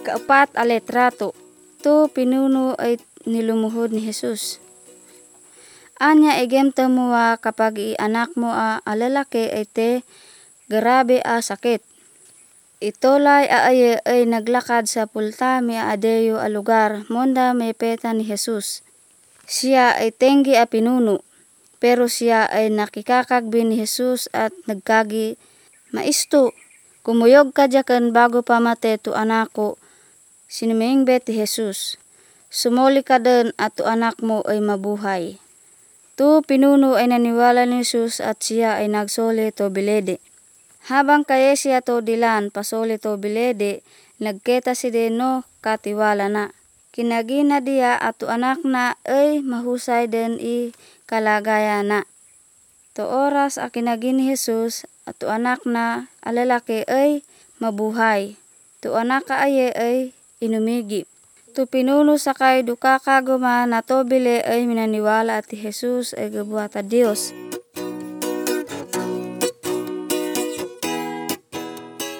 Kaapat a letrato. Tu pinuno ay nilumuhod ni Jesus. Anya igem temo kapag anak mo lalaki ay te grabe sakit. Itolay ay naglakad sa pulta mi adeyo a lugar monda may peta ni Jesus. Siya ay tenggi pinuno, pero siya ay nakikakagbi ni Jesus at nagkagi, Maisto, kumuyog ka dyakan bago pamate tu anako. Sinimingbe ti Jesus. Sumoli ka den at tu anak mo ay mabuhay. Tu pinuno ay naniwala ni Jesus at siya ay nagsoli to bilede. Habang kaya siya to dilan pasoli to bilede, nagketa si deno katiwala na. Kinagina dia at tu anak na ay mahusay den kalagaya na. To oras kinagin ni Jesus at tu anak na alalaki ay mabuhay. Tu anak ay inumigi. Tu pinuno sakay dukakaguma na to bile ay minaniwala at Jesus ay gabuhat a Dios.